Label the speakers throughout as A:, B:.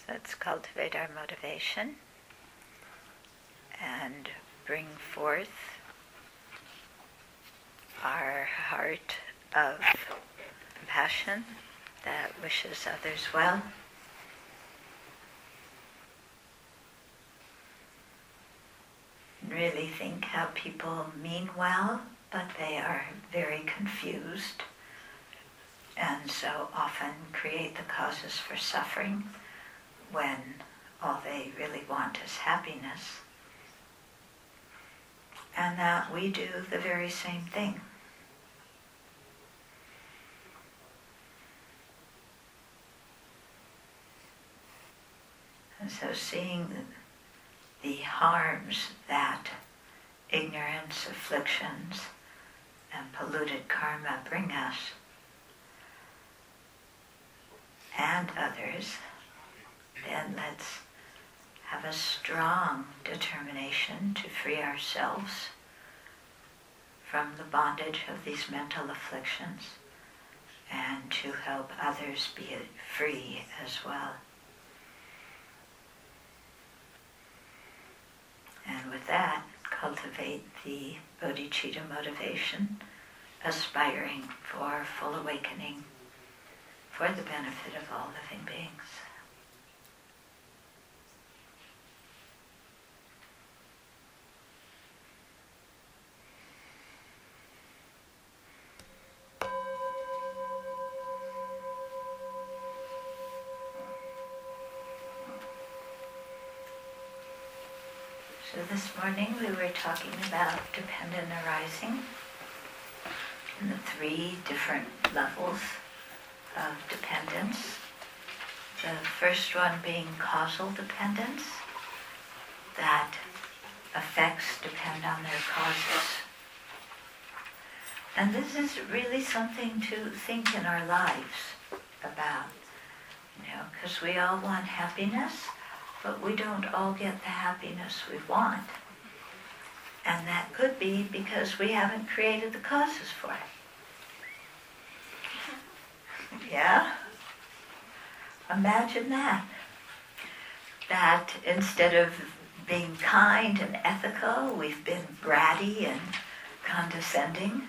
A: Let's cultivate our motivation and bring forth our heart of compassion that wishes others well. Really think how people mean well, but they are very confused and so often create the causes for suffering when all they really want is happiness. And that we do the very same thing. And so seeing the harms that ignorance, afflictions, and polluted karma bring us and others, then let's have a strong determination to free ourselves from the bondage of these mental afflictions and to help others be free as well. And with that, cultivate the bodhicitta motivation, aspiring for full awakening for the benefit of all living beings. So this morning we were talking about dependent arising and the three different levels of dependence. The first one being causal dependence, that effects depend on their causes. And this is really something to think in our lives about, because we all want happiness, but we don't all get the happiness we want. And that could be because we haven't created the causes for it. Yeah? Imagine that. That instead of being kind and ethical, we've been bratty and condescending.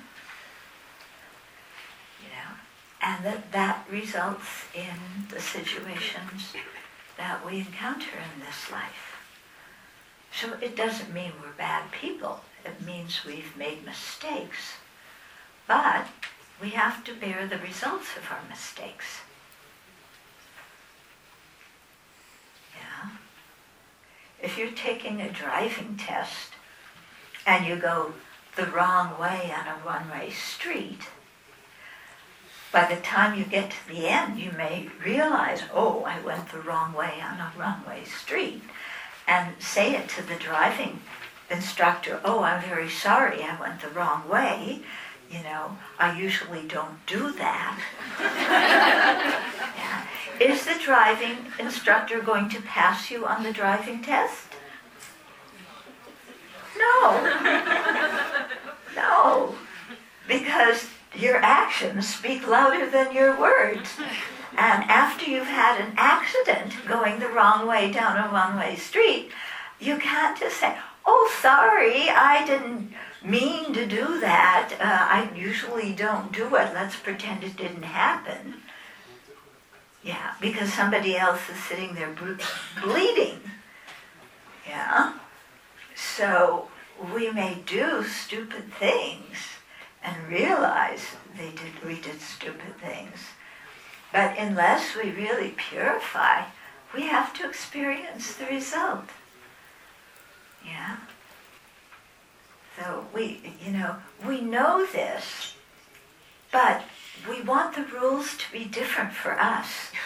A: And that results in the situations that we encounter in this life. So it doesn't mean we're bad people. It means we've made mistakes. But we have to bear the results of our mistakes. Yeah? If you're taking a driving test and you go the wrong way on a one-way street, by the time you get to the end, you may realize, oh, I went the wrong way on a one-way street. And say it to the driving instructor, oh, I'm very sorry, I went the wrong way. I usually don't do that. Yeah. Is the driving instructor going to pass you on the driving test? No. No. Because your actions speak louder than your words. And after you've had an accident going the wrong way down a one-way street, you can't just say, oh, sorry, I didn't mean to do that. I usually don't do it. Let's pretend it didn't happen. Yeah, because somebody else is sitting there bleeding. Yeah? So we may do stupid things and realize we did stupid things. But unless we really purify, we have to experience the result. Yeah? So we know this, but we want the rules to be different for us.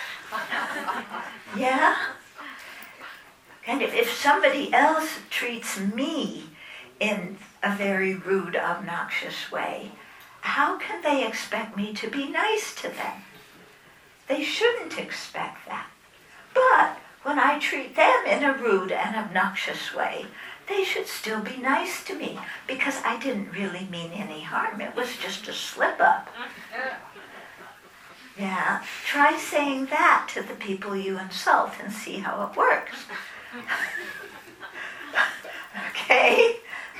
A: Yeah? And if somebody else treats me in a very rude, obnoxious way, how can they expect me to be nice to them? They shouldn't expect that. But when I treat them in a rude and obnoxious way, they should still be nice to me because I didn't really mean any harm. It was just a slip-up. Yeah, try saying that to the people you insult and see how it works. Okay?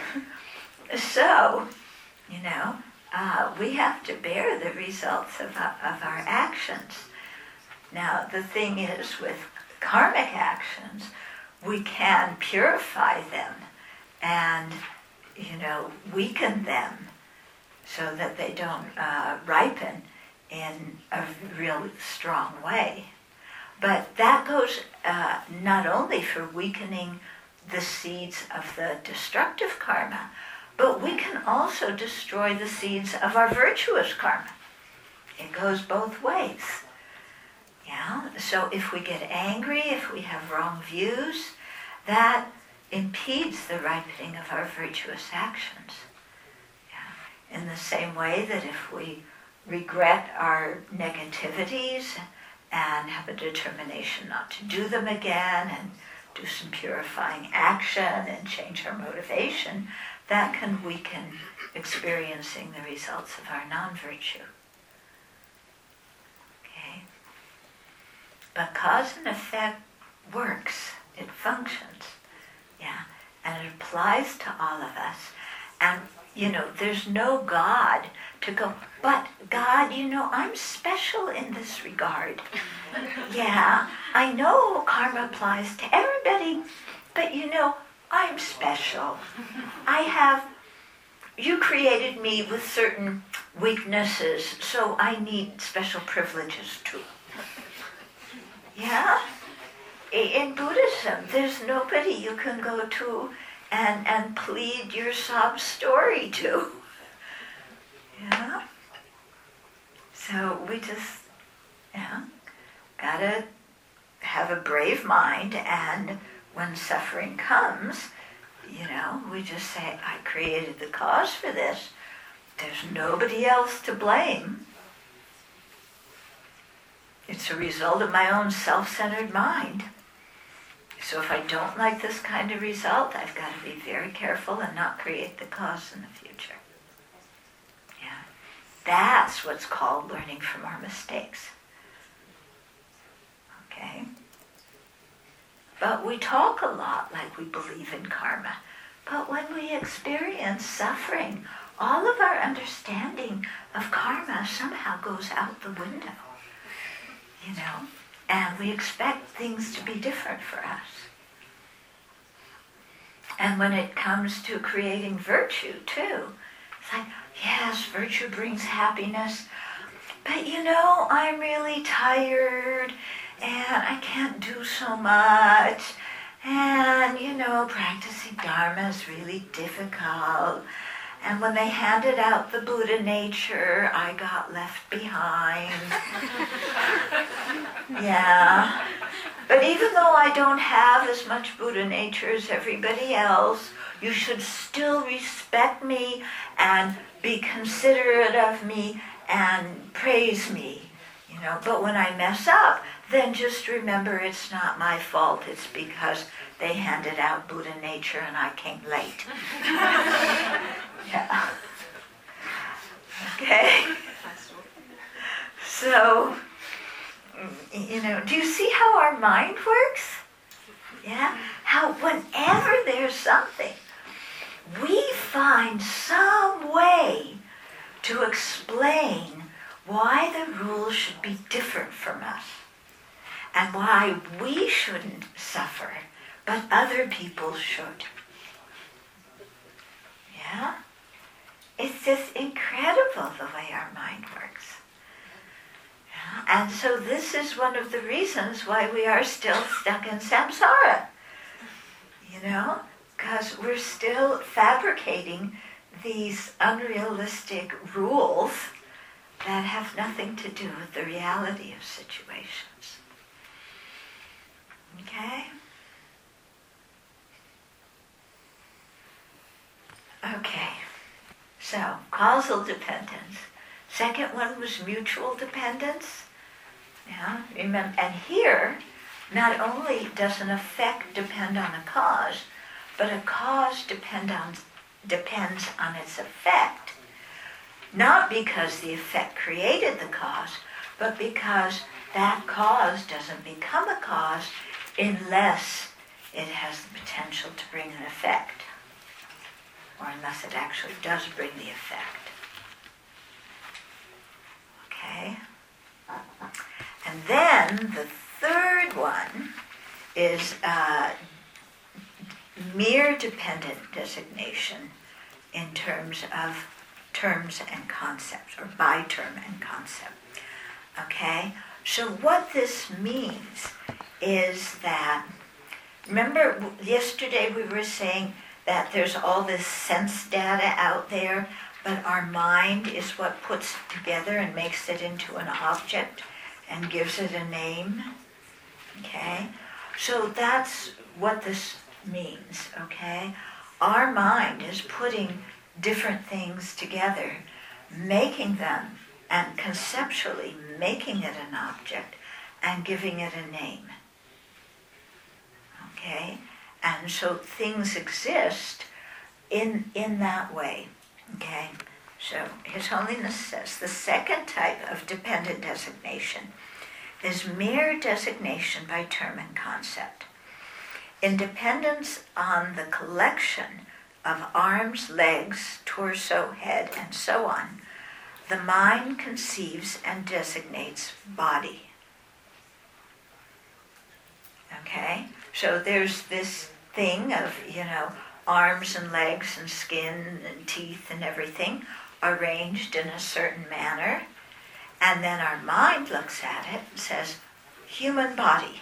A: So, we have to bear the results of our actions. Now, the thing is, with karmic actions, we can purify them and, weaken them so that they don't ripen in a really strong way. But that goes not only for weakening the seeds of the destructive karma, but we can also destroy the seeds of our virtuous karma. It goes both ways. Yeah? So if we get angry, if we have wrong views, that impedes the ripening of our virtuous actions. Yeah? In the same way that if we regret our negativities and have a determination not to do them again and do some purifying action and change our motivation, that can weaken experiencing the results of our non-virtue. Okay? But cause and effect works. It functions. Yeah. And it applies to all of us. And, there's no God to go, but God, I'm special in this regard. Yeah, I know karma applies to everybody, but I'm special. You created me with certain weaknesses, so I need special privileges too. Yeah? In Buddhism, there's nobody you can go to and plead your sob story to. Yeah? So we just, gotta have a brave mind, and when suffering comes, we just say, I created the cause for this. There's nobody else to blame. It's a result of my own self-centered mind. So if I don't like this kind of result, I've got to be very careful and not create the cause in the future. Yeah. That's what's called learning from our mistakes. Okay? But we talk a lot like we believe in karma. But when we experience suffering, all of our understanding of karma somehow goes out the window. And we expect things to be different for us. And when it comes to creating virtue, too, it's like, yes, virtue brings happiness, but I'm really tired, and I can't do so much, and, practicing Dharma is really difficult. And when they handed out the Buddha nature, I got left behind. Yeah. But even though I don't have as much Buddha nature as everybody else, you should still respect me and be considerate of me and praise me. But when I mess up, then just remember it's not my fault. It's because they handed out Buddha nature and I came late. Yeah. Okay? So, do you see how our mind works? Yeah? How whenever there's something, we find some way to explain why the rules should be different from us and why we shouldn't suffer, but other people should. Yeah? It's just incredible the way our mind works. Yeah? And so this is one of the reasons why we are still stuck in samsara. Because we're still fabricating these unrealistic rules that have nothing to do with the reality of situations. Okay? Okay. So, causal dependence. Second one was mutual dependence. Yeah, remember, and here, not only does an effect depend on a cause, but a cause depends on its effect. Not because the effect created the cause, but because that cause doesn't become a cause unless it has the potential to bring an effect, or unless it actually does bring the effect. Okay? And then the third one is mere dependent designation in terms of terms and concepts, or by term and concept. Okay? So what this means is that, remember yesterday we were saying that there's all this sense data out there, but our mind is what puts it together and makes it into an object and gives it a name. Okay? So that's what this means, okay? Our mind is putting different things together, making them, and conceptually making it an object and giving it a name. Okay? And so things exist in that way. Okay? So His Holiness says the second type of dependent designation is mere designation by term and concept. In dependence on the collection of arms, legs, torso, head, and so on, the mind conceives and designates body. Okay? So there's this thing of, arms and legs and skin and teeth and everything arranged in a certain manner. And then our mind looks at it and says, human body.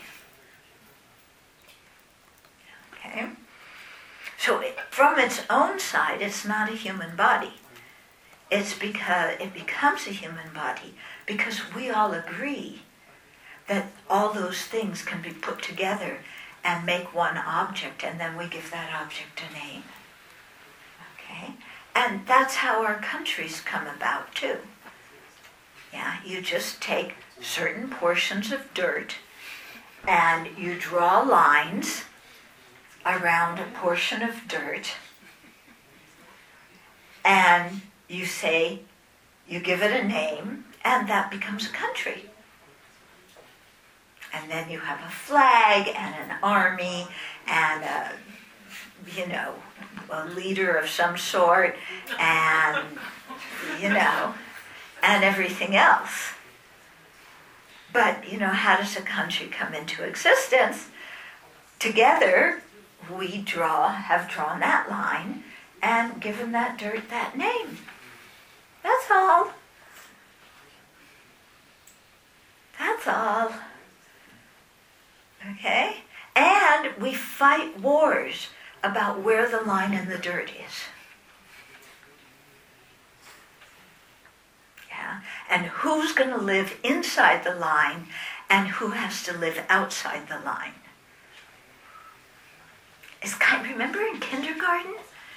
A: Okay? So from its own side, it's not a human body. It's because it becomes a human body because we all agree that all those things can be put together and make one object, and then we give that object a name. Okay? And that's how our countries come about too. Yeah, you just take certain portions of dirt and you draw lines around a portion of dirt, and you say, you give it a name, and that becomes a country. And then you have a flag and an army and a leader of some sort and, and everything else. But, how does a country come into existence? Together, we have drawn that line and given that dirt that name. That's all. That's all. Okay? And we fight wars about where the line in the dirt is. Yeah? And who's going to live inside the line and who has to live outside the line. Remember in kindergarten?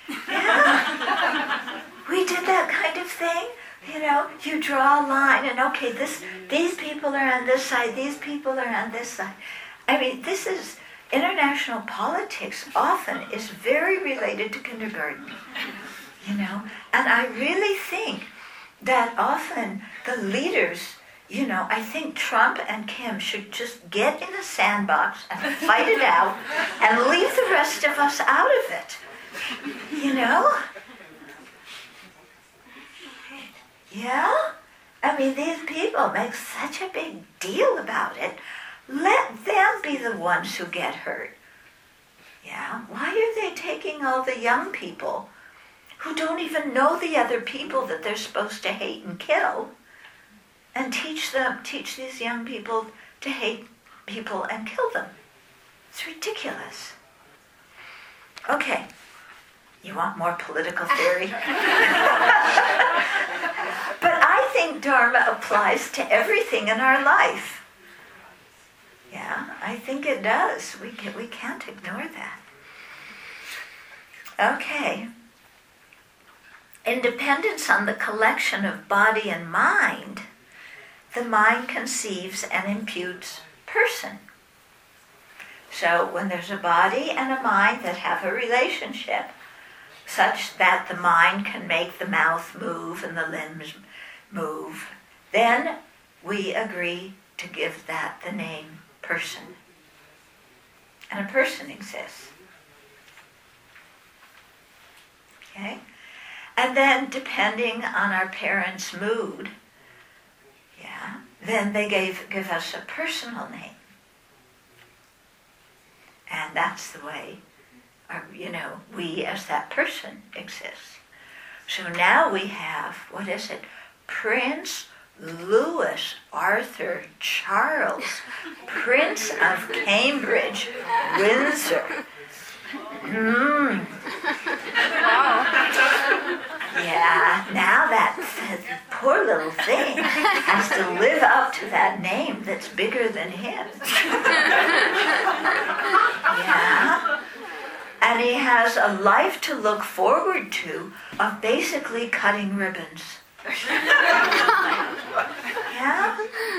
A: Yeah. We did that kind of thing. You draw a line and okay, these people are on this side, these people are on this side. I mean, this is, international politics often is very related to kindergarten, And I really think that often the leaders, I think Trump and Kim should just get in a sandbox and fight it out and leave the rest of us out of it, Yeah? I mean, these people make such a big deal about it. Let them be the ones who get hurt. Yeah? Why are they taking all the young people who don't even know the other people that they're supposed to hate and kill and teach these young people to hate people and kill them? It's ridiculous. Okay. You want more political theory? But I think Dharma applies to everything in our life. Yeah, I think it does. We can't ignore that. Okay. In dependence on the collection of body and mind, the mind conceives and imputes person. So when there's a body and a mind that have a relationship, such that the mind can make the mouth move and the limbs move, then we agree to give that the name person. And a person exists. Okay? And then, depending on our parents' mood, then they give us a personal name. And that's the way, we as that person exists. So now we have, Prince Louis Arthur Charles, Prince of Cambridge, Windsor. Yeah, now that poor little thing has to live up to that name that's bigger than him. Yeah. And he has a life to look forward to of basically cutting ribbons. Yeah?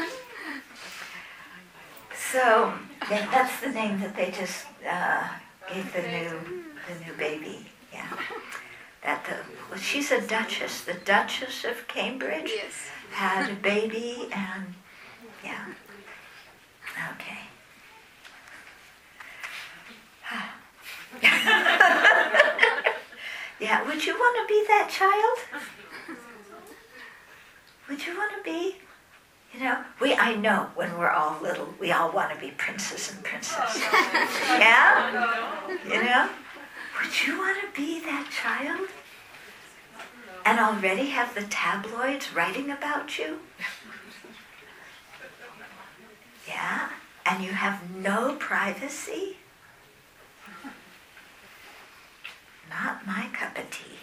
A: So, that's the name that they just gave the new baby. Yeah. She's a duchess. The Duchess of Cambridge had a baby, and okay. Yeah, would you want to be that child? Would you want to be? I know when we're all little, we all want to be princes and princesses. Yeah? Would you want to be that child? And already have the tabloids writing about you? Yeah? And you have no privacy? Not my cup of tea.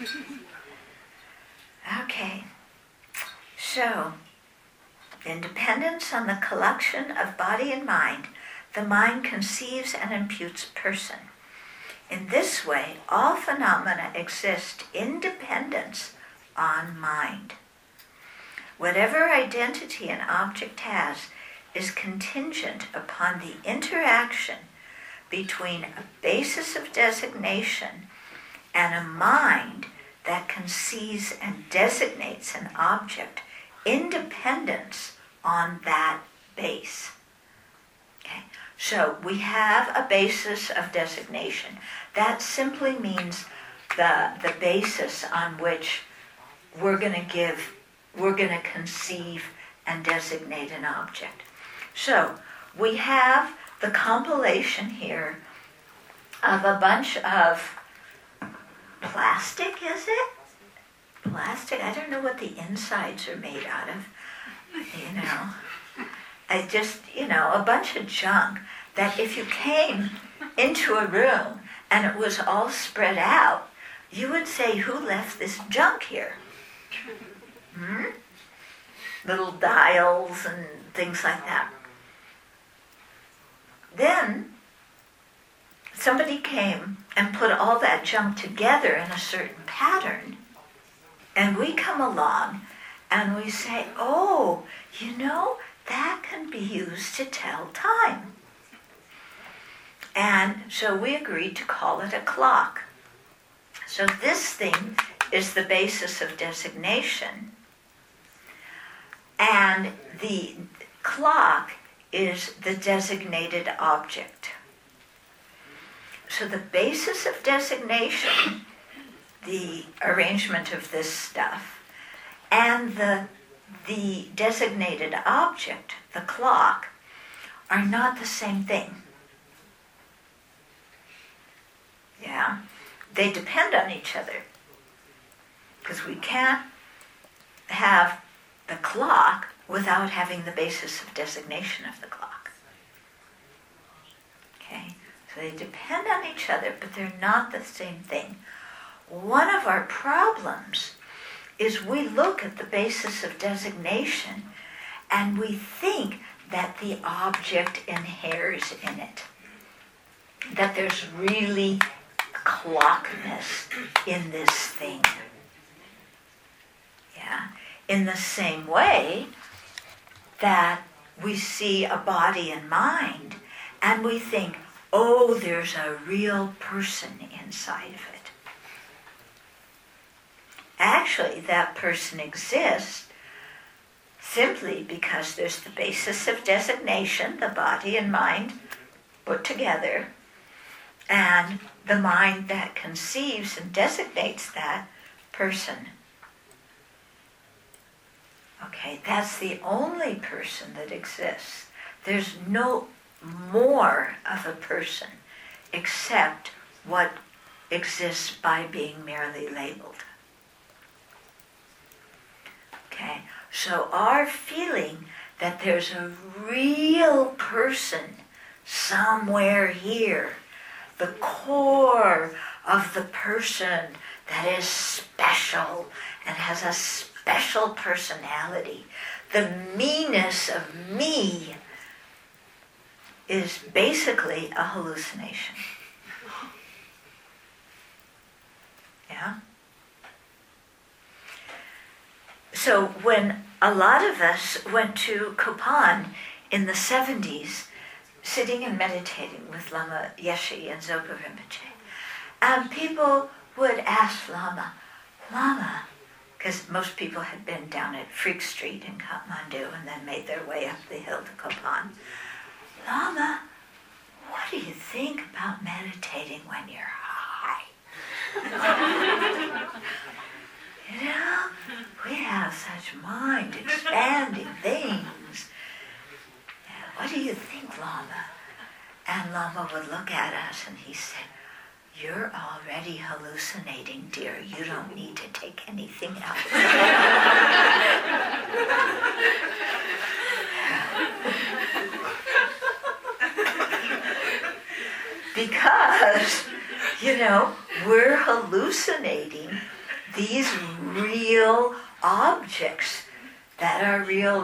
A: Okay. So, in dependence on the collection of body and mind, the mind conceives and imputes person. In this way, all phenomena exist in dependence on mind. Whatever identity an object has is contingent upon the interaction between a basis of designation and a mind that conceives and designates an object in dependence on that base. Okay? So we have a basis of designation. That simply means the basis on which we're going to conceive and designate an object. So we have the compilation here of a bunch of plastic, is it? Plastic? I don't know what the insides are made out of. A bunch of junk that if you came into a room and it was all spread out, you would say, who left this junk here? Little dials and things like that. Then somebody came and put all that junk together in a certain pattern, and we come along and we say, oh, that can be used to tell time. And so we agreed to call it a clock. So this thing is the basis of designation, and the clock is the designated object. So the basis of designation, the arrangement of this stuff, and the designated object, the clock, are not the same thing. Yeah? They depend on each other. Because we can't have the clock without having the basis of designation of the clock. Okay? So they depend on each other, but they're not the same thing. One of our problems is we look at the basis of designation and we think that the object inheres in it. That there's really clockness in this thing. Yeah? In the same way that we see a body and mind and we think, oh, there's a real person inside of it. Actually, that person exists simply because there's the basis of designation, the body and mind put together, and the mind that conceives and designates that person. Okay, that's the only person that exists. There's no more of a person except what exists by being merely labeled. Okay, so our feeling that there's a real person somewhere here, the core of the person that is special and has a special personality, the me-ness of me, is basically a hallucination. Yeah? So when a lot of us went to Kopan in the 70s, sitting and meditating with Lama Yeshe and Zopa Rinpoche, and people would ask Lama, because most people had been down at Freak Street in Kathmandu and then made their way up the hill to Kopan. Lama, what do you think about meditating when you're high? You know, we have such mind-expanding things. What do you think, Lama? And Lama would look at us and he said, "You're already hallucinating, dear. You don't need to take anything else." Because, we're hallucinating these real objects that are real,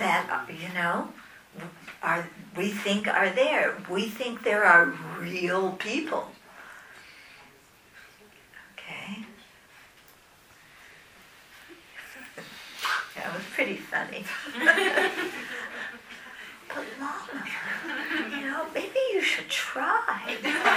A: we think are there. We think there are real people. Okay? That was pretty funny. But Lama, maybe you should try.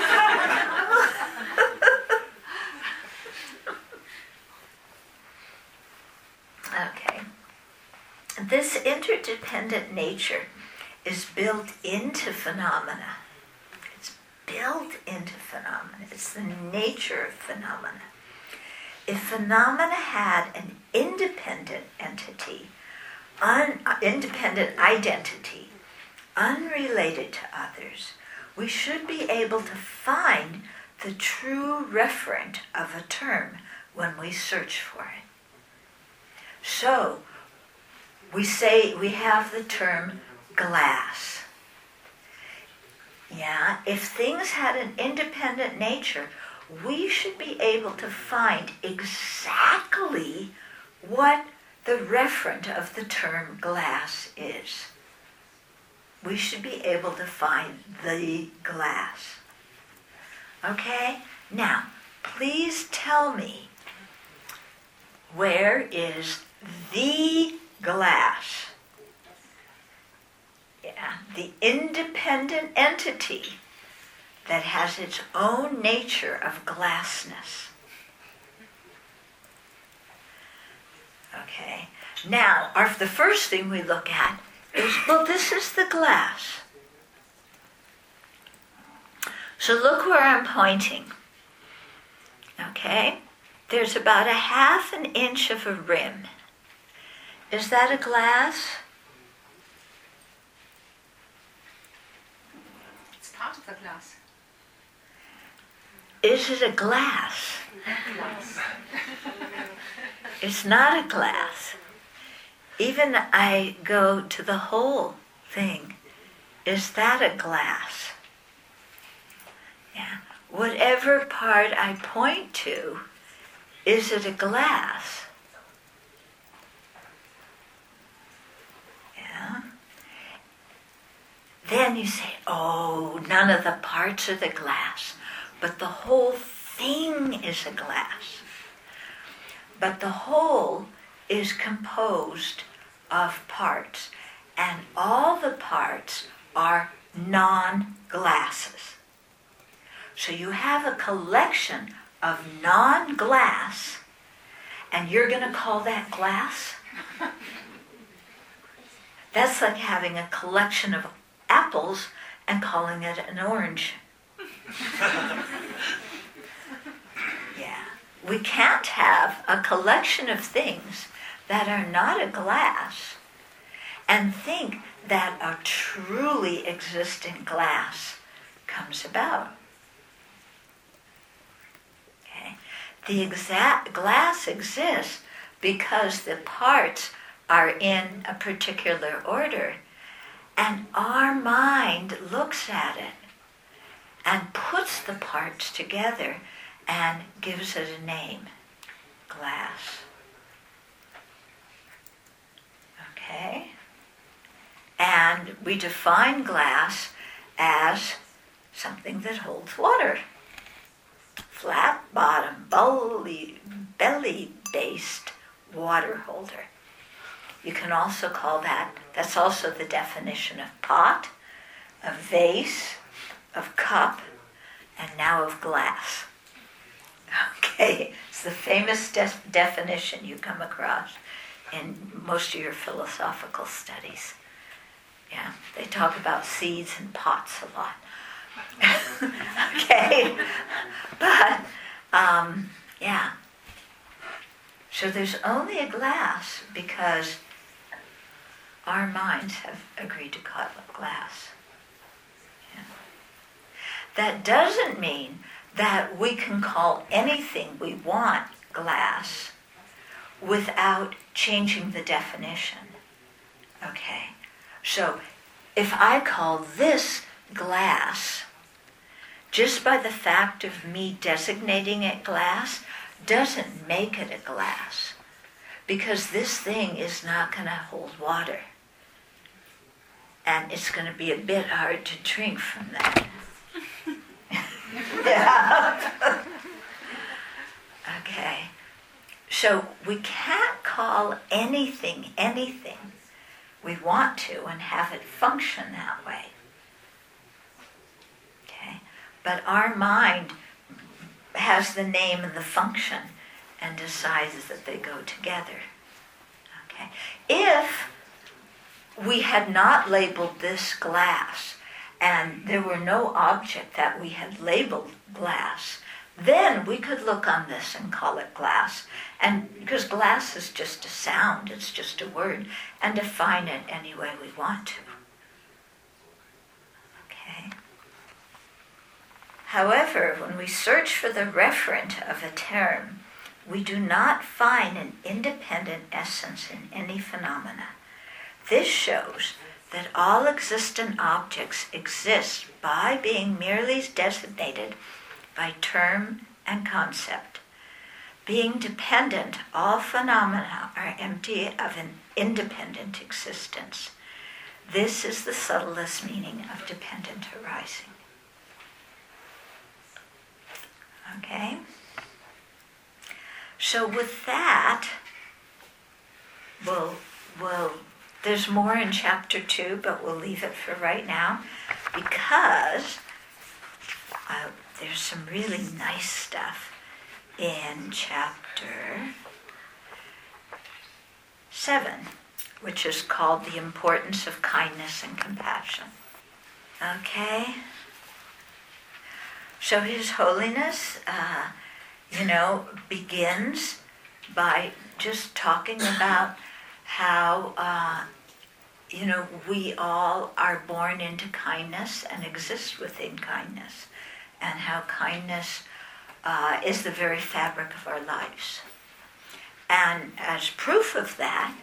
A: Okay. This interdependent nature is built into phenomena. It's built into phenomena. It's the nature of phenomena. If phenomena had an independent entity, independent identity, unrelated to others, we should be able to find the true referent of a term when we search for it. So, we say we have the term glass. Yeah, if things had an independent nature, we should be able to find exactly what the referent of the term glass is. We should be able to find the glass. Okay? Now, please tell me, where is the glass? Yeah, the independent entity that has its own nature of glassness. Okay, now the first thing we look at is, this is the glass. So look where I'm pointing. Okay, there's about 1/2 inch of a rim. Is that a glass?
B: It's part of the glass.
A: Is it a glass? It's not a glass. Even I go to the whole thing. Is that a glass? Yeah. Whatever part I point to, is it a glass? Yeah. Then you say, none of the parts are the glass, but the whole thing is a glass. But the whole is composed of parts, and all the parts are non-glasses. So you have a collection of non-glass, and you're going to call that glass? That's like having a collection of apples and calling it an orange. Yeah. We can't have a collection of things that are not a glass and think that a truly existent glass comes about. Okay? The exact glass exists because the parts are in a particular order, and our mind looks at it and puts the parts together and gives it a name, glass. Okay? And we define glass as something that holds water. Flat bottom, belly-based water holder. You can also call that's also the definition of pot, of vase, of cup, and now of glass. Okay, it's the famous definition you come across in most of your philosophical studies. Yeah, they talk about seeds and pots a lot. Okay, but, yeah. So there's only a glass because our minds have agreed to call it glass. Yeah. That doesn't mean that we can call anything we want glass without changing the definition. Okay? So, if I call this glass, just by the fact of me designating it glass, doesn't make it a glass. Because this thing is not going to hold water. And it's going to be a bit hard to drink from that. Yeah. Okay. So we can't call anything we want to and have it function that way. Okay? But our mind has the name and the function and decides that they go together. Okay? If we had not labeled this glass and there were no object that we had labeled glass, then we could look on this and call it glass. And because glass is just a sound, it's just a word, and define it any way we want to. Okay? However, when we search for the referent of a term, we do not find an independent essence in any phenomena. This shows that all existent objects exist by being merely designated by term and concept. Being dependent, all phenomena are empty of an independent existence. This is the subtlest meaning of dependent arising. Okay? So with that, there's more in chapter 2, but we'll leave it for right now because there's some really nice stuff in chapter 7, which is called The Importance of Kindness and Compassion. Okay? So His Holiness, begins by just talking about how, we all are born into kindness and exist within kindness, and how kindness is the very fabric of our lives. And as proof of that,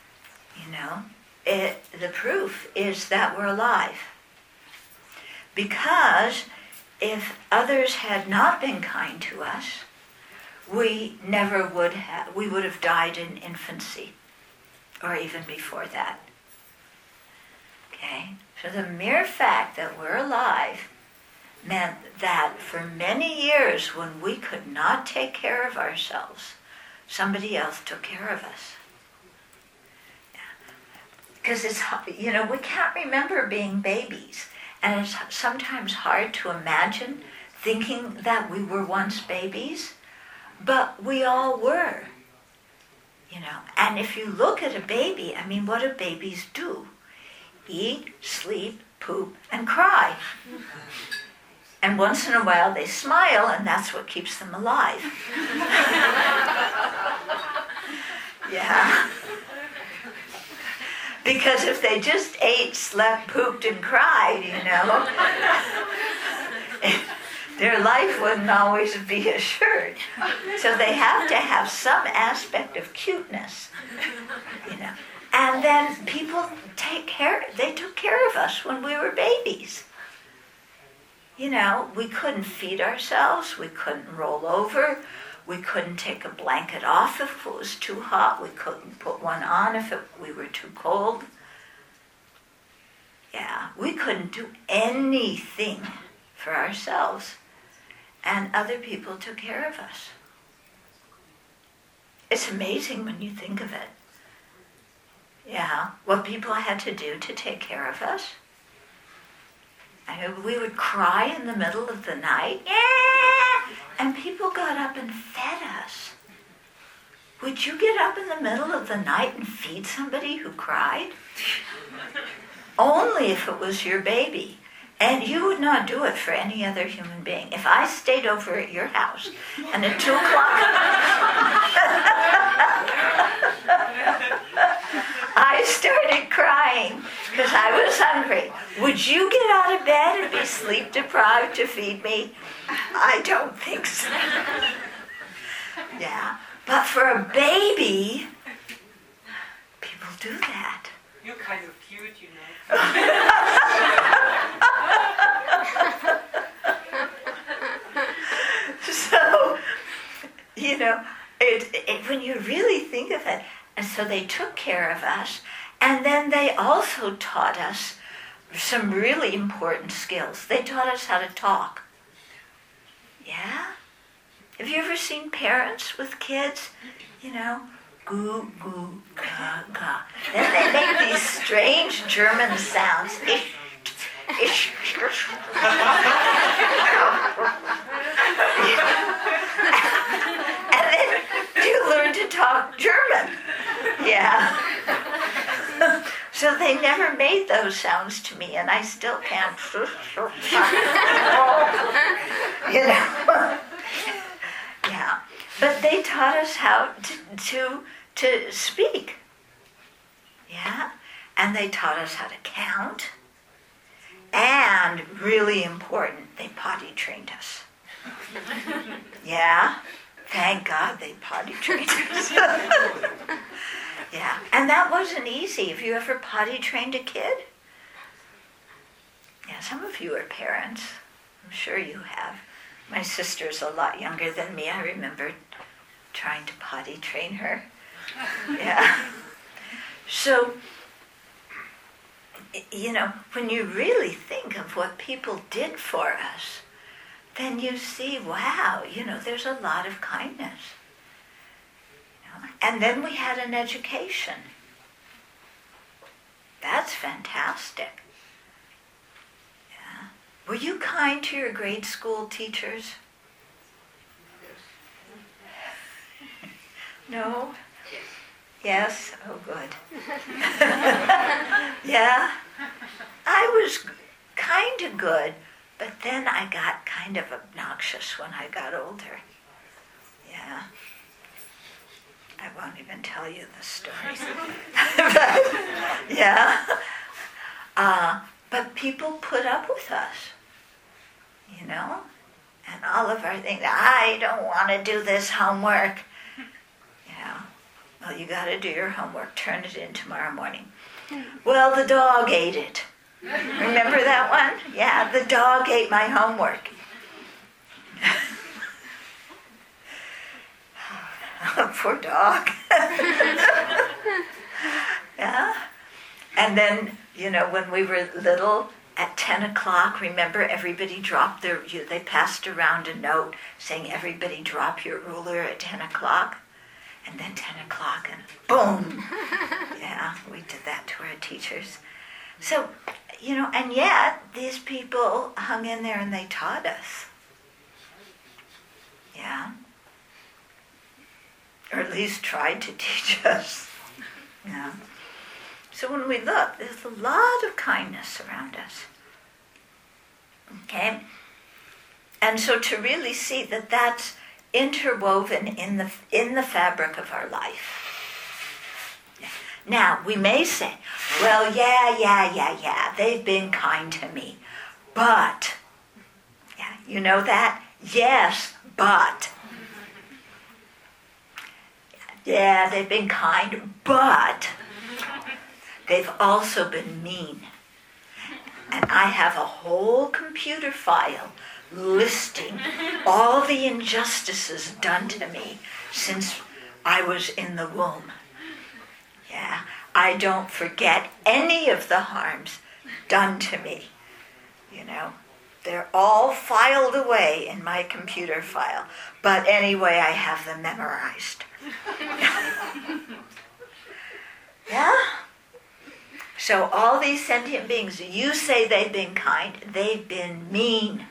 A: the proof is that we're alive. Because if others had not been kind to us, we would have died in infancy, or even before that. Okay? So the mere fact that we're alive meant that for many years when we could not take care of ourselves, somebody else took care of us. Because it's, we can't remember being babies. And it's sometimes hard to imagine thinking that we were once babies, but we all were. And if you look at a baby, what do babies do? eat, sleep, poop, and cry. And once in a while they smile, and that's what keeps them alive. Yeah. Because if they just ate, slept, pooped, and cried, their life wouldn't always be assured. So they have to have some aspect of cuteness, And then people they took care of us when we were babies. We couldn't feed ourselves, we couldn't roll over, we couldn't take a blanket off if it was too hot, we couldn't put one on if we were too cold. Yeah, we couldn't do anything for ourselves, and other people took care of us. It's amazing when you think of it. Yeah, what people had to do to take care of us. We would cry in the middle of the night, yeah, and people got up and fed us. Would you get up in the middle of the night and feed somebody who cried? Only if it was your baby. And you would not do it for any other human being. If I stayed over at your house and at 2 o'clock I started crying because I was hungry, would you get out of bed and be sleep deprived to feed me? I don't think so. Yeah, but for a baby, people do that.
C: You're kind of cute,
A: So, when you really think of it, and so they took care of us, and then they also taught us some really important skills. They taught us how to talk. Yeah? Have you ever seen parents with kids? Goo, goo, ga, ga. Then they make these strange German sounds. And then you learn to talk German. Yeah. So they never made those sounds to me, and I still can't. Yeah. But they taught us how to speak. Yeah? And they taught us how to count. And, really important, they potty trained us. Yeah? Thank God they potty trained us. Yeah. And that wasn't easy. Have you ever potty trained a kid? Yeah, some of you are parents. I'm sure you have. My sister's a lot younger than me. I remember trying to potty train her. Yeah. So, when you really think of what people did for us, then you see, wow, there's a lot of kindness. And then we had an education. That's fantastic. Yeah. Were you kind to your grade school teachers? No? Yes? Oh, good. Yeah? I was kind of good, but then I got kind of obnoxious when I got older. Yeah. I won't even tell you the story. Yeah. But people put up with us, and all of our things. I don't want to do this homework. Well, you got to do your homework. Turn it in tomorrow morning. Well, the dog ate it. Remember that one? Yeah, the dog ate my homework. Poor dog. Yeah. And then, when we were little, at 10 o'clock, remember, everybody dropped they passed around a note saying, everybody drop your ruler at 10 o'clock. And then 10 o'clock and boom. Yeah, we did that to our teachers. So, and yet these people hung in there and they taught us. Yeah. Or at least tried to teach us. Yeah. So when we look, there's a lot of kindness around us. Okay? And so to really see that that's interwoven in the fabric of our life. Now, we may say, well, yeah, they've been kind to me. But, yeah, you know that? Yes, but. Yeah, they've been kind, but they've also been mean. And I have a whole computer file listing all the injustices done to me since I was in the womb. Yeah, I don't forget any of the harms done to me. You know, they're all filed away in my computer file. But anyway, I have them memorized. Yeah? So all these sentient beings, you say they've been kind, they've been mean.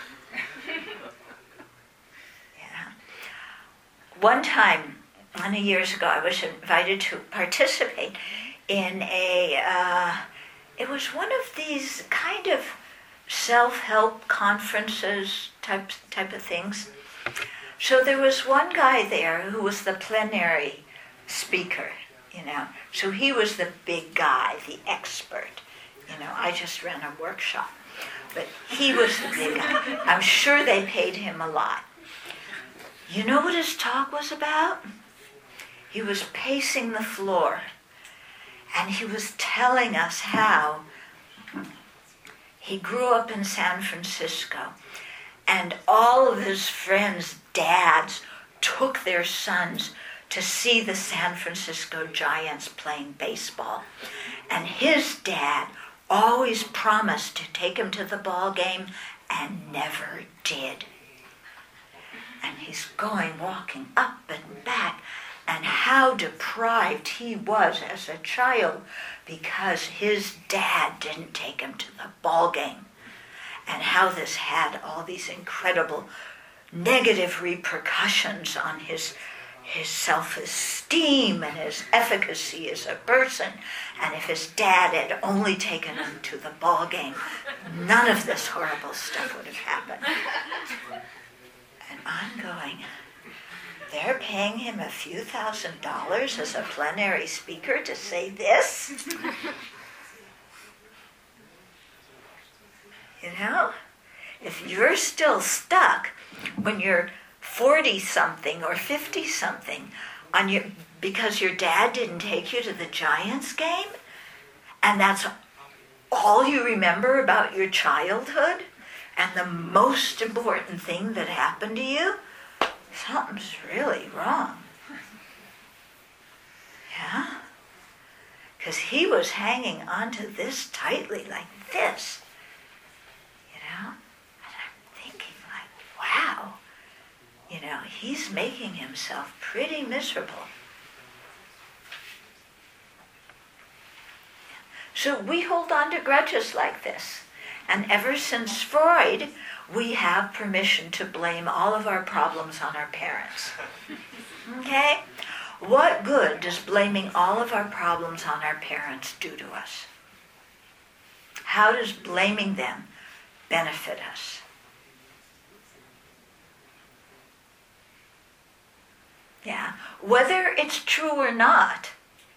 A: Yeah. One time, many years ago, I was invited to participate in it was one of these kind of self-help conferences type of things. So there was one guy there who was the plenary speaker, you know. So he was the big guy, the expert. You know, I just ran a workshop. But he was the big guy. I'm sure they paid him a lot. You know what his talk was about? He was pacing the floor. And he was telling us how he grew up in San Francisco. And all of his friends' dads took their sons to see the San Francisco Giants playing baseball. And his dad always promised to take him to the ball game and never did. And he's walking up and back, and how deprived he was as a child because his dad didn't take him to the ball game. And how this had all these incredible negative repercussions on his self-esteem and his efficacy as a person. And if his dad had only taken him to the ball game, none of this horrible stuff would have happened. And I'm going, they're paying him a few $1,000s as a plenary speaker to say this? You know? If you're still stuck when you're 40-something or 50-something because your dad didn't take you to the Giants game, and that's all you remember about your childhood, and the most important thing that happened to you, something's really wrong. Yeah? Because he was hanging onto this tightly like this. You know? And I'm thinking like, wow. You know, he's making himself pretty miserable. So we hold on to grudges like this. And ever since Freud, we have permission to blame all of our problems on our parents. Okay? What good does blaming all of our problems on our parents do to us? How does blaming them benefit us? Yeah, whether it's true or not,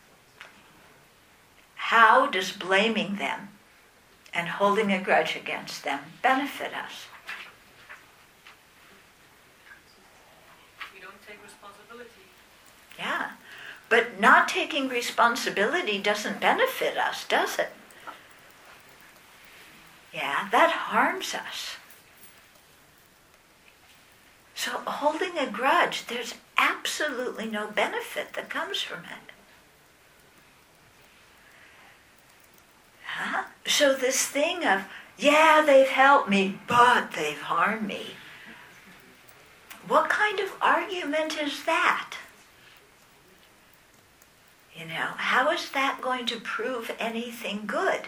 A: how does blaming them and holding a grudge against them benefit us?
C: We don't take responsibility.
A: Yeah, but not taking responsibility doesn't benefit us, does it? Yeah, that harms us. So holding a grudge, there's absolutely no benefit that comes from it. Huh? So this thing of, yeah, they've helped me, but they've harmed me. What kind of argument is that? You know, how is that going to prove anything good?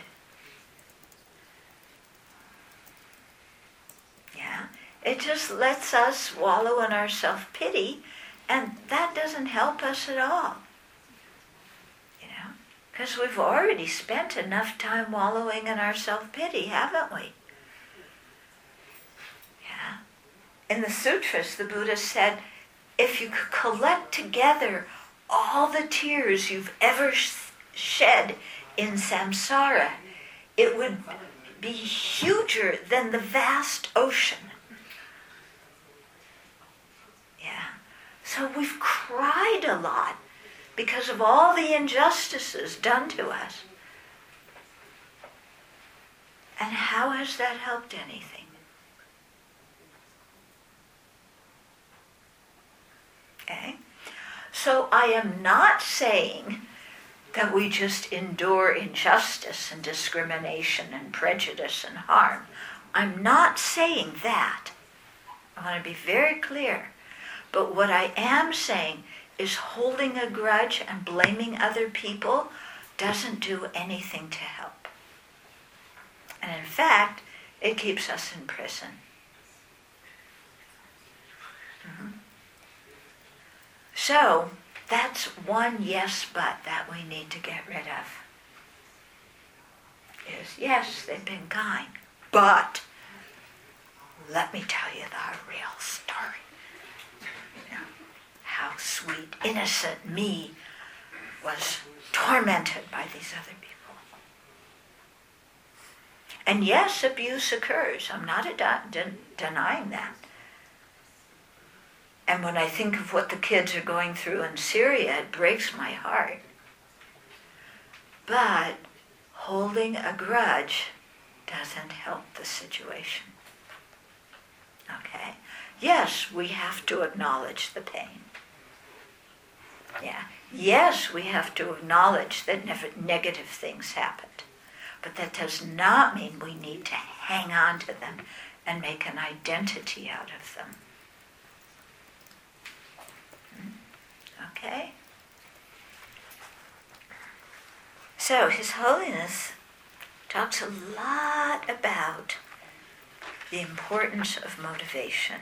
A: Yeah, it just lets us wallow in our self-pity, and that doesn't help us at all. You know, Because we've already spent enough time wallowing in our self-pity, haven't we? Yeah. In the sutras, the Buddha said, if you could collect together all the tears you've ever shed in samsara, it would be huger than the vast ocean. Yeah. So we've cried a lot because of all the injustices done to us. And how has that helped anything? Okay? So I am not saying that we just endure injustice and discrimination and prejudice and harm. I'm not saying that. I want to be very clear. But what I am saying is holding a grudge and blaming other people doesn't do anything to help. And in fact, it keeps us in prison. Mm-hmm. So, that's one yes but that we need to get rid of. Is yes, they've been kind, but let me tell you the real story. You know, how sweet, innocent me was tormented by these other people. And yes, abuse occurs. I'm not denying that. And when I think of what the kids are going through in Syria, it breaks my heart. But holding a grudge doesn't help the situation. Okay? Yes, we have to acknowledge the pain. Yeah. Yes, we have to acknowledge that negative things happened. But that does not mean we need to hang on to them and make an identity out of them. Okay? So, His Holiness talks a lot about the importance of motivation.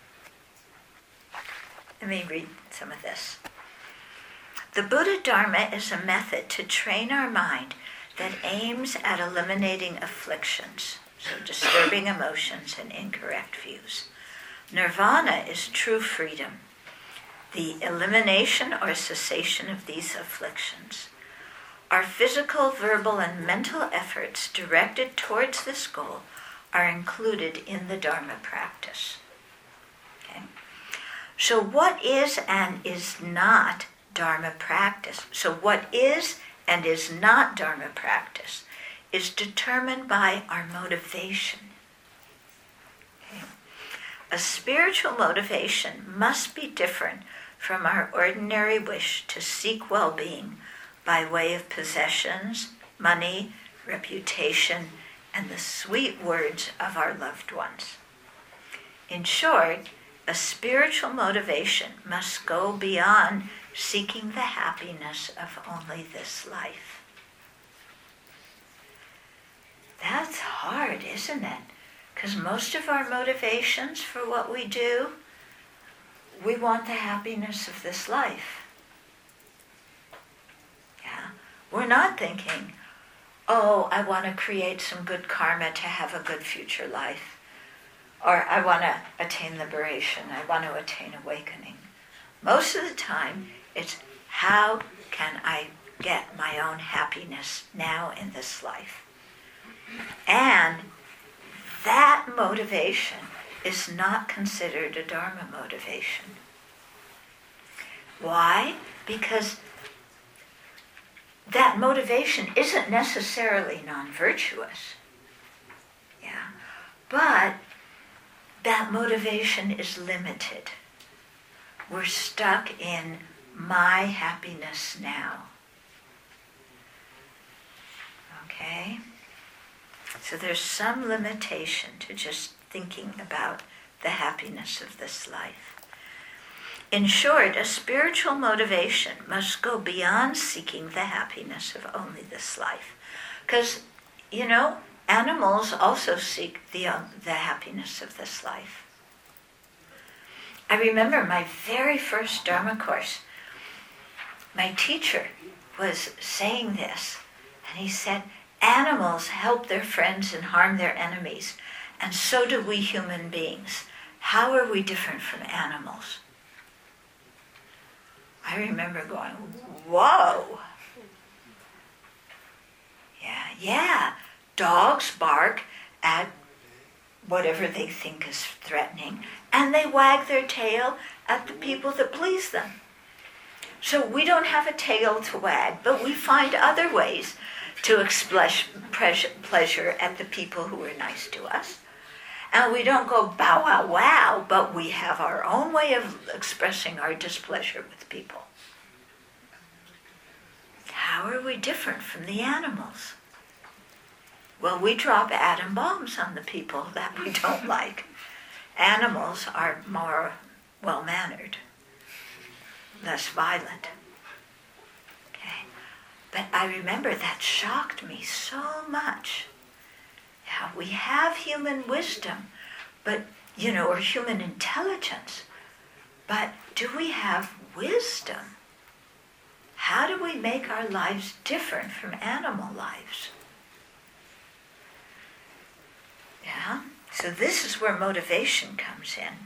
A: Let me read some of this. The Buddha Dharma is a method to train our mind that aims at eliminating afflictions, so disturbing emotions and incorrect views. Nirvana is true freedom, the elimination or cessation of these afflictions. Our physical, verbal, and mental efforts directed towards this goal are included in the Dharma practice. Okay? So what is and is not Dharma practice? So what is and is not Dharma practice is determined by our motivation. Okay? A spiritual motivation must be different from our ordinary wish to seek well-being by way of possessions, money, reputation, and the sweet words of our loved ones. In short, a spiritual motivation must go beyond seeking the happiness of only this life. That's hard, isn't it? Because most of our motivations for what we do, we want the happiness of this life. Yeah. We're not thinking, oh, I want to create some good karma to have a good future life. Or I want to attain liberation. I want to attain awakening. Most of the time, it's how can I get my own happiness now in this life? And that motivation is not considered a Dharma motivation. Why? Because that motivation isn't necessarily non-virtuous. Yeah. But that motivation is limited. We're stuck in my happiness now. Okay? So there's some limitation to just thinking about the happiness of this life. In short, a spiritual motivation must go beyond seeking the happiness of only this life. Because, you know, animals also seek the happiness of this life. I remember my very first Dharma course. My teacher was saying this, and he said, animals help their friends and harm their enemies, and so do we human beings. How are we different from animals? I remember going, whoa. Yeah. Dogs bark at whatever they think is threatening, and they wag their tail at the people that please them. So we don't have a tail to wag, but we find other ways to express pleasure at the people who are nice to us. And we don't go bow wow wow, but we have our own way of expressing our displeasure with people. How are we different from the animals? Well, we drop atom bombs on the people that we don't like. Animals are more well-mannered, less violent. Okay. But I remember that shocked me so much. Yeah, we have human wisdom, but, or human intelligence, but do we have wisdom? How do we make our lives different from animal lives? Yeah, so this is where motivation comes in.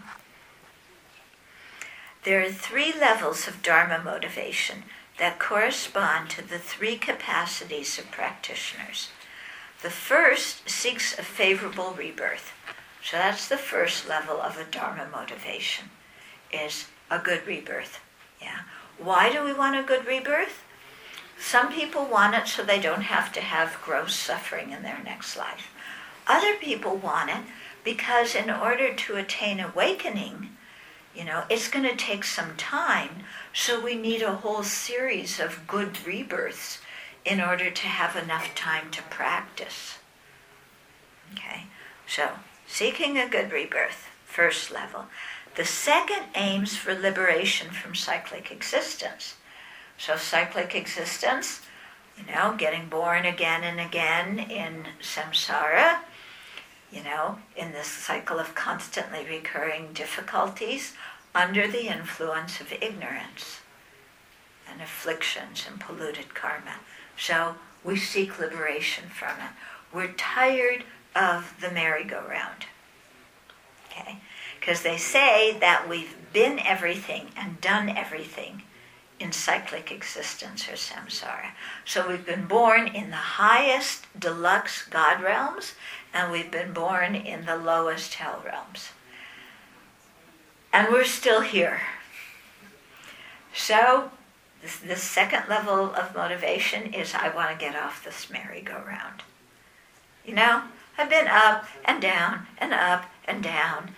A: There are 3 levels of Dharma motivation that correspond to the 3 capacities of practitioners. The first seeks a favorable rebirth. So that's the first level of a Dharma motivation, is a good rebirth. Yeah. Why do we want a good rebirth? Some people want it so they don't have to have gross suffering in their next life. Other people want it because in order to attain awakening, it's going to take some time, so we need a whole series of good rebirths in order to have enough time to practice. Okay, so seeking a good rebirth, first level. The second aims for liberation from cyclic existence. So cyclic existence, getting born again and again in samsara, in this cycle of constantly recurring difficulties under the influence of ignorance and afflictions and polluted karma. So we seek liberation from it. We're tired of the merry-go-round. Okay? Because they say that we've been everything and done everything in cyclic existence or samsara. So we've been born in the highest deluxe God realms, and we've been born in the lowest hell realms. And we're still here. So the second level of motivation is I want to get off this merry-go-round. I've been up and down and up and down.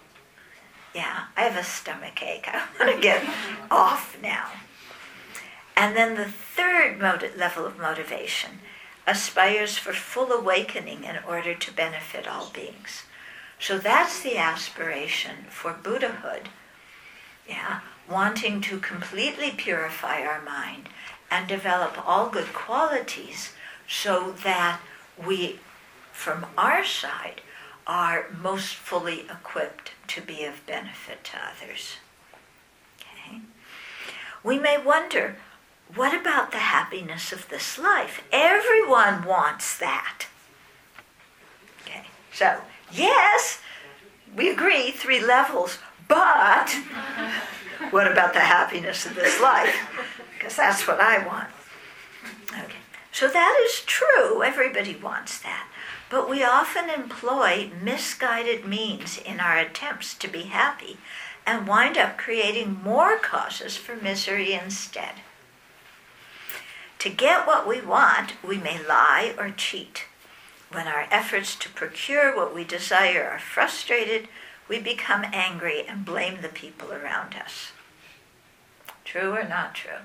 A: Yeah, I have a stomach ache. I want to get off now. And then the third level of motivation aspires for full awakening in order to benefit all beings. So that's the aspiration for Buddhahood. Yeah, wanting to completely purify our mind and develop all good qualities so that we, from our side, are most fully equipped to be of benefit to others. Okay? We may wonder, what about the happiness of this life? Everyone wants that. Okay, so yes, we agree, 3 levels, but what about the happiness of this life? Because that's what I want. Okay, so that is true, everybody wants that. But we often employ misguided means in our attempts to be happy and wind up creating more causes for misery instead. To get what we want, we may lie or cheat. When our efforts to procure what we desire are frustrated, we become angry and blame the people around us. True or not true?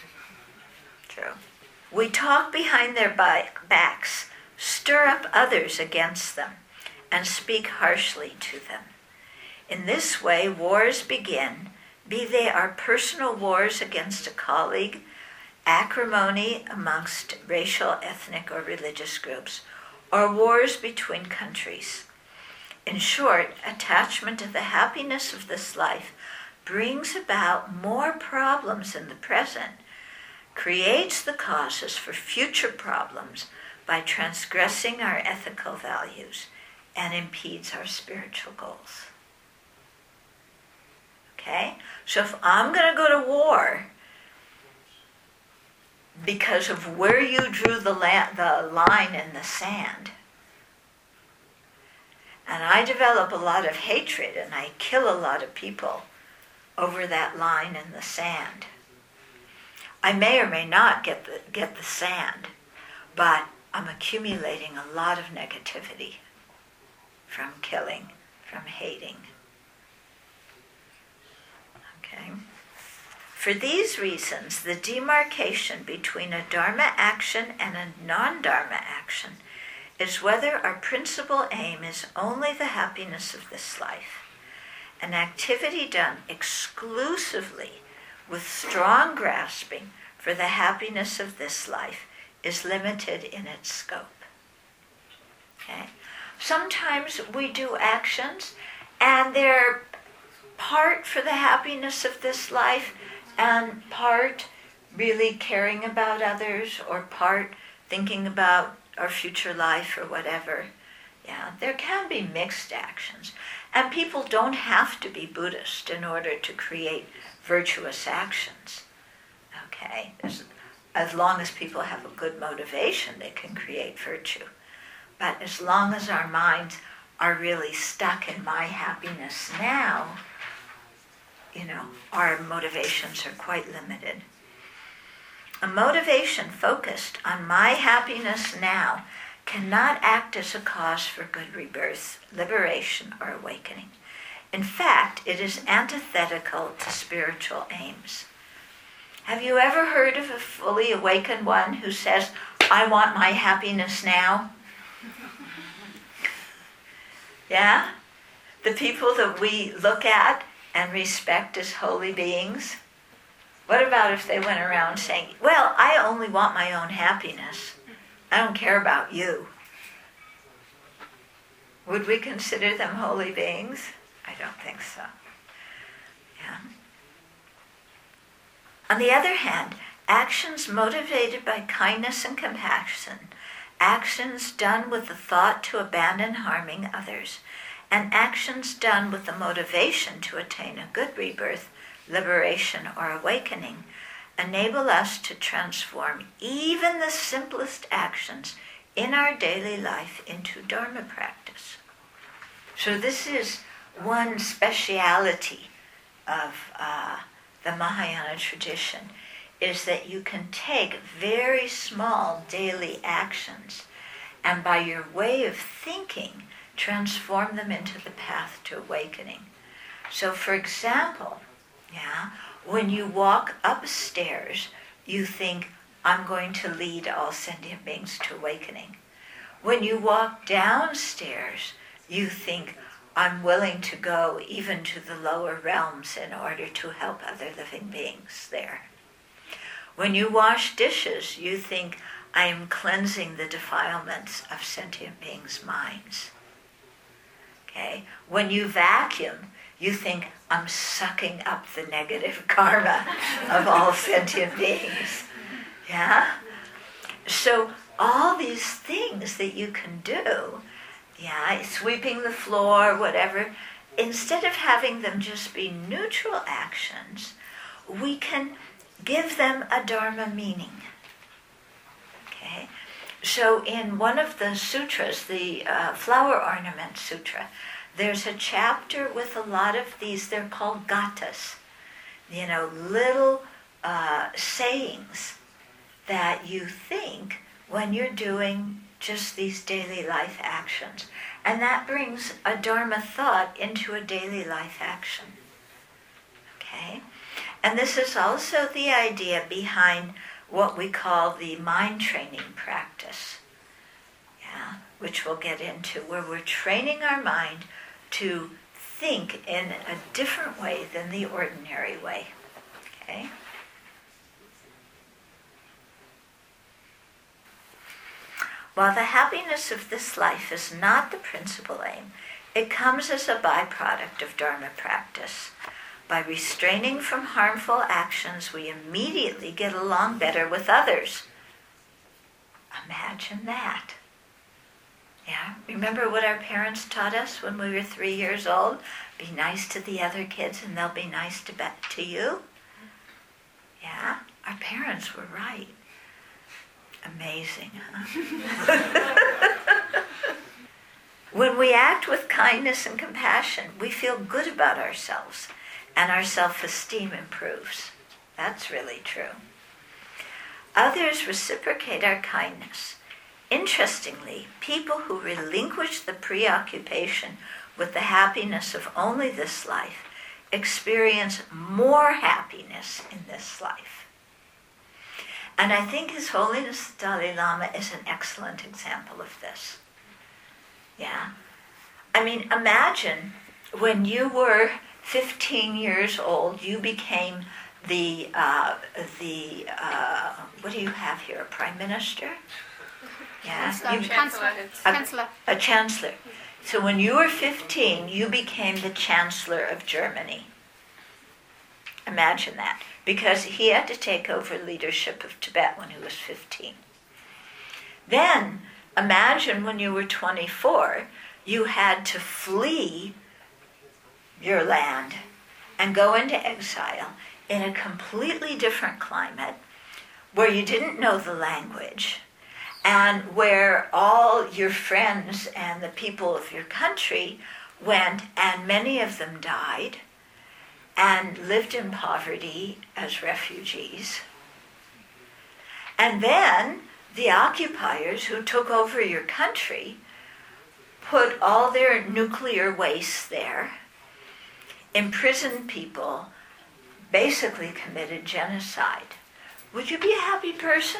A: True. We talk behind their backs, stir up others against them, and speak harshly to them. In this way, wars begin, be they our personal wars against a colleague, acrimony amongst racial, ethnic, or religious groups, or wars between countries. In short, attachment to the happiness of this life brings about more problems in the present creates the causes for future problems by transgressing our ethical values and impedes our spiritual goals. Okay? So if I'm going to go to war because of where you drew the line in the sand, and I develop a lot of hatred and I kill a lot of people over that line in the sand, I may or may not get the sand, but I'm accumulating a lot of negativity from killing, from hating. Okay? For these reasons, the demarcation between a dharma action and a non-dharma action is whether our principal aim is only the happiness of this life. An activity done exclusively with strong grasping for the happiness of this life is limited in its scope. Okay? Sometimes we do actions and they're part for the happiness of this life and part really caring about others or part thinking about our future life or whatever. Yeah, there can be mixed actions. And people don't have to be Buddhist in order to create virtuous actions. Okay? As long as people have a good motivation, they can create virtue. But as long as our minds are really stuck in my happiness now, our motivations are quite limited. A motivation focused on my happiness now cannot act as a cause for good rebirth, liberation, or awakening. In fact, it is antithetical to spiritual aims. Have you ever heard of a fully awakened one who says, I want my happiness now? Yeah? The people that we look at and respect as holy beings? What about if they went around saying, well, I only want my own happiness. I don't care about you. Would we consider them holy beings? I don't think so. Yeah. On the other hand, actions motivated by kindness and compassion, actions done with the thought to abandon harming others, and actions done with the motivation to attain a good rebirth, liberation, or awakening, enable us to transform even the simplest actions in our daily life into Dharma practice. So this is one speciality of the Mahayana tradition, is that you can take very small daily actions and by your way of thinking, transform them into the path to awakening. So for example, when you walk upstairs, you think, I'm going to lead all sentient beings to awakening. When you walk downstairs, you think, I'm willing to go even to the lower realms in order to help other living beings there. When you wash dishes, you think, I am cleansing the defilements of sentient beings' minds. Okay? When you vacuum, you think, I'm sucking up the negative karma of all sentient beings. Yeah? So all these things that you can do, sweeping the floor, whatever, instead of having them just be neutral actions, we can give them a Dharma meaning. Okay? So in one of the sutras, the Flower Ornament Sutra, there's a chapter with a lot of these, they're called gathas, little sayings that you think when you're doing just these daily life actions. And that brings a Dharma thought into a daily life action. Okay? And this is also the idea behind what we call the mind training practice, which we'll get into, where we're training our mind to think in a different way than the ordinary way. Okay? While the happiness of this life is not the principal aim, it comes as a byproduct of Dharma practice. By restraining from harmful actions, we immediately get along better with others. Imagine that. Yeah, remember what our parents taught us when we were 3 years old? Be nice to the other kids and they'll be nice to you. Yeah, our parents were right. Amazing, huh? When we act with kindness and compassion, we feel good about ourselves and our self-esteem improves. That's really true. Others reciprocate our kindness. Interestingly, people who relinquish the preoccupation with the happiness of only this life experience more happiness in this life. And I think His Holiness the Dalai Lama is an excellent example of this. Yeah. I mean, imagine when you were 15 years old, you became the what do you have here, a prime minister? Yeah.
B: Chancellor.
A: A chancellor. So when you were 15, you became the Chancellor of Germany. Imagine that. Because he had to take over leadership of Tibet when he was 15. Then, imagine when you were 24, you had to flee your land and go into exile in a completely different climate where you didn't know the language and where all your friends and the people of your country went, and many of them died and lived in poverty as refugees. And then the occupiers who took over your country put all their nuclear waste there, imprisoned people, basically committed genocide. Would you be a happy person?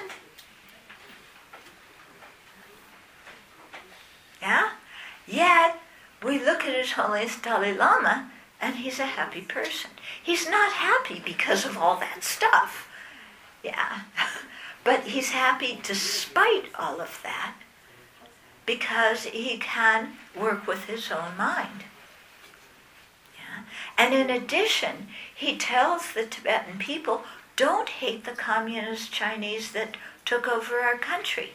A: Yeah? Yet, we look at His Holiness Dalai Lama, and he's a happy person. He's not happy because of all that stuff. Yeah. But he's happy despite all of that because he can work with his own mind. Yeah. And in addition, he tells the Tibetan people, don't hate the communist Chinese that took over our country.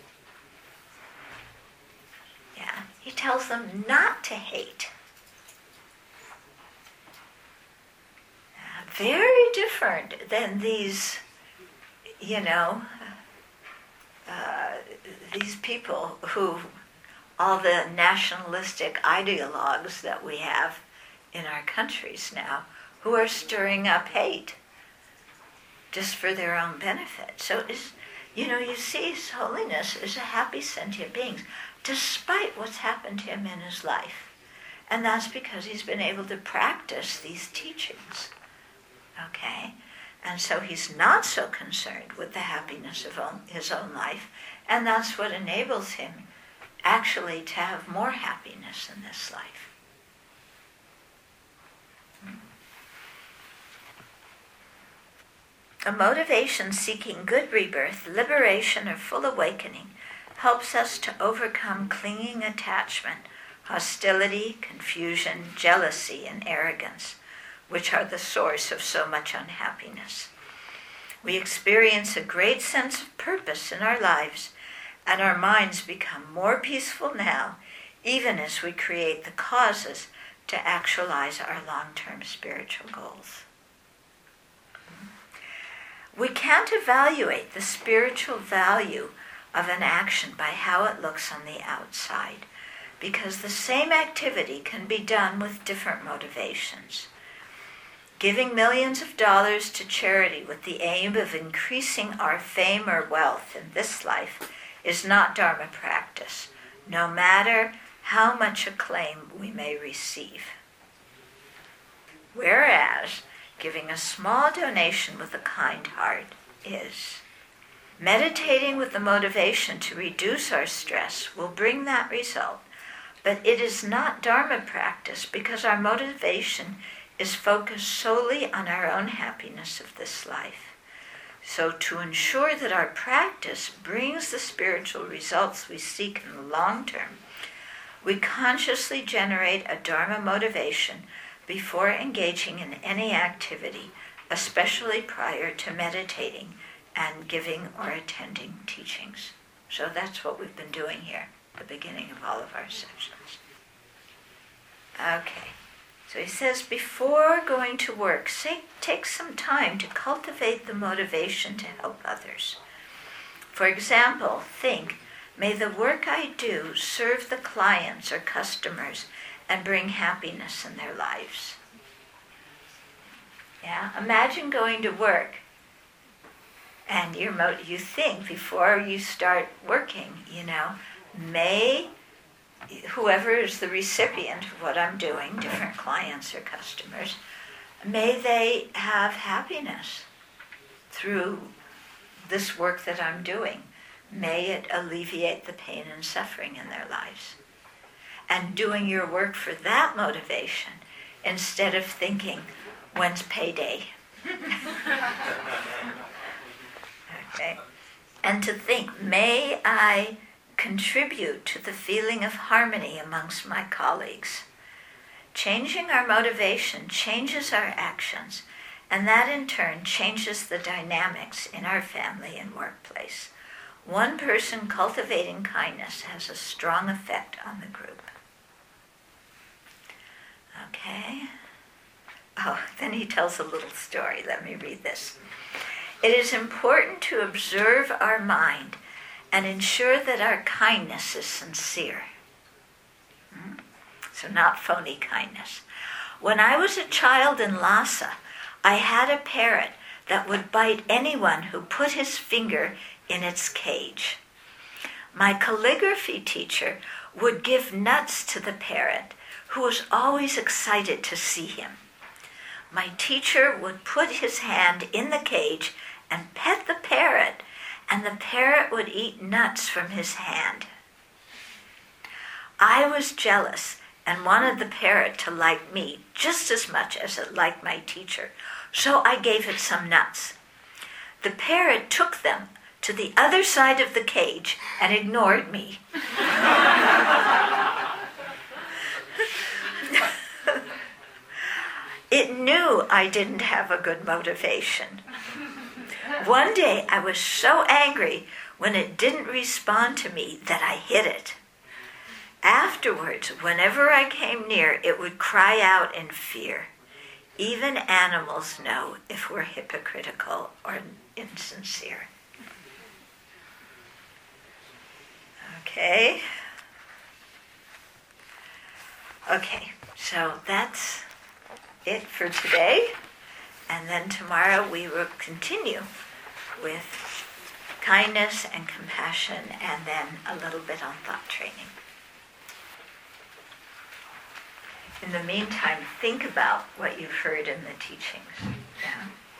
A: Yeah. He tells them not to hate. Very different than these, these people who, all the nationalistic ideologues that we have in our countries now, who are stirring up hate just for their own benefit. So, you see His Holiness is a happy sentient being, despite what's happened to him in his life. And that's because he's been able to practice these teachings. Okay? And so he's not so concerned with the happiness of his own life, and that's what enables him actually to have more happiness in this life. A motivation seeking good rebirth, liberation, or full awakening helps us to overcome clinging attachment, hostility, confusion, jealousy, and arrogance, which are the source of so much unhappiness. We experience a great sense of purpose in our lives, and our minds become more peaceful now, even as we create the causes to actualize our long-term spiritual goals. We can't evaluate the spiritual value of an action by how it looks on the outside, because the same activity can be done with different motivations. Giving millions of dollars to charity with the aim of increasing our fame or wealth in this life is not Dharma practice, no matter how much acclaim we may receive. Whereas, giving a small donation with a kind heart is. Meditating with the motivation to reduce our stress will bring that result, but it is not Dharma practice because our motivation is focused solely on our own happiness of this life. So to ensure that our practice brings the spiritual results we seek in the long term, we consciously generate a Dharma motivation before engaging in any activity, especially prior to meditating and giving or attending teachings. So that's what we've been doing here at the beginning of all of our sessions. Okay, so he says, before going to work, take some time to cultivate the motivation to help others. For example, think, may the work I do serve the clients or customers and bring happiness in their lives. Yeah, imagine going to work and you think before you start working, may whoever is the recipient of what I'm doing, different clients or customers, may they have happiness through this work that I'm doing. May it alleviate the pain and suffering in their lives. And doing your work for that motivation instead of thinking, when's payday? Okay. And to think, may I contribute to the feeling of harmony amongst my colleagues. Changing our motivation changes our actions, and that in turn changes the dynamics in our family and workplace. One person cultivating kindness has a strong effect on the group. Okay. Oh, then he tells a little story. Let me read this. It is important to observe our mind and ensure that our kindness is sincere. So not phony kindness. When I was a child in Lhasa, I had a parrot that would bite anyone who put his finger in its cage. My calligraphy teacher would give nuts to the parrot, who was always excited to see him. My teacher would put his hand in the cage and pet the parrot, and the parrot would eat nuts from his hand. I was jealous and wanted the parrot to like me just as much as it liked my teacher, so I gave it some nuts. The parrot took them to the other side of the cage and ignored me. It knew I didn't have a good motivation. One day I was so angry when it didn't respond to me that I hit it. Afterwards, whenever I came near, it would cry out in fear. Even animals know if we're hypocritical or insincere. Okay, so that's it for today. And then tomorrow we will continue with kindness and compassion, and then a little bit on thought training. In the meantime, think about what you've heard in the teachings. Yeah?